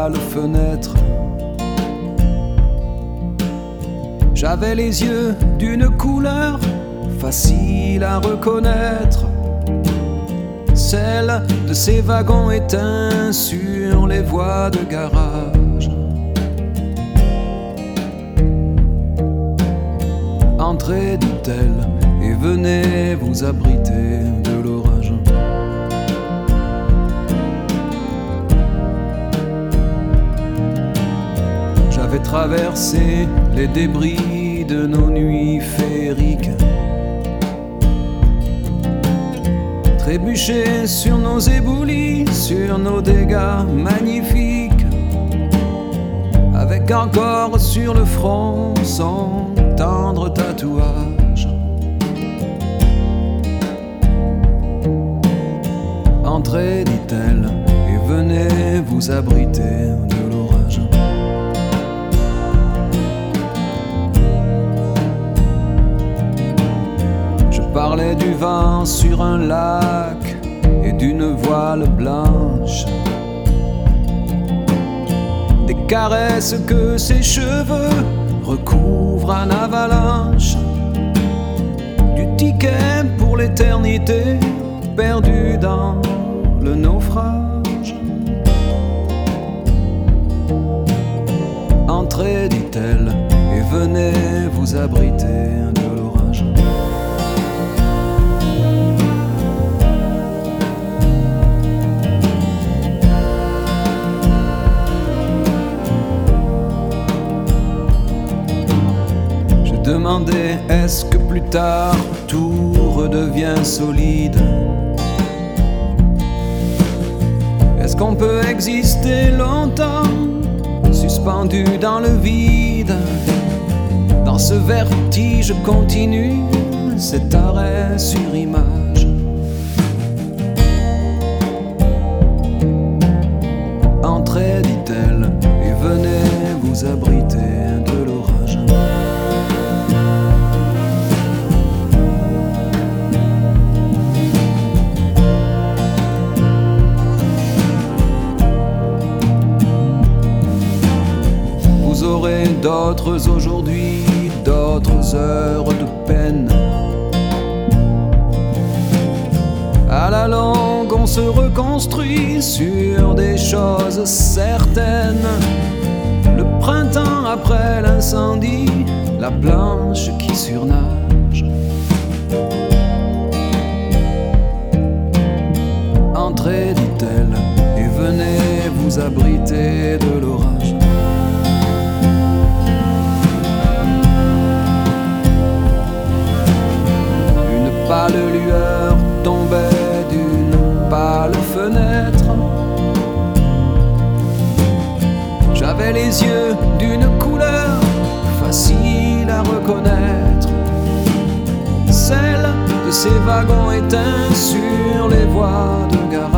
pâles fenêtres. J'avais les yeux d'une couleur facile à reconnaître, celle de ces wagons éteints sur les voies de garage. Entrez, dit-elle, et venez vous abriter de l'orage. J'avais traversé les débris de nos nuits féeriques, trébuché sur nos éboulis, sur nos dégâts magnifiques, avec encore sur le front son tendre tatouage. Entrez, dit-elle, et venez vous abriter de l'orage. Je parlais du vent sur un lac et d'une voile blanche, des caresses que ses cheveux recouvrent en avalanche, du ticket pour l'éternité perdu dans le naufrage. Entrez, dit-elle, et venez vous abriter de l'orage. Demandez, est-ce que plus tard tout redevient solide? Est-ce qu'on peut exister longtemps suspendu dans le vide, dans ce vertige continu, cet arrêt sur image? Entrez, dit-elle, et venez vous abriter de l'orage. Vous aurez d'autres aujourd'hui, d'autres heures de peine. À la longue, on se reconstruit sur des choses certaines. Le printemps après l'incendie, la planche qui surnage. Entrez, dit-elle, et venez vous abriter de l'orage. Une pâle lueur tombait d'une pâle fenêtre. J'avais les yeux d'une couleur facile à reconnaître, celle de ces wagons éteints sur les voies de garage.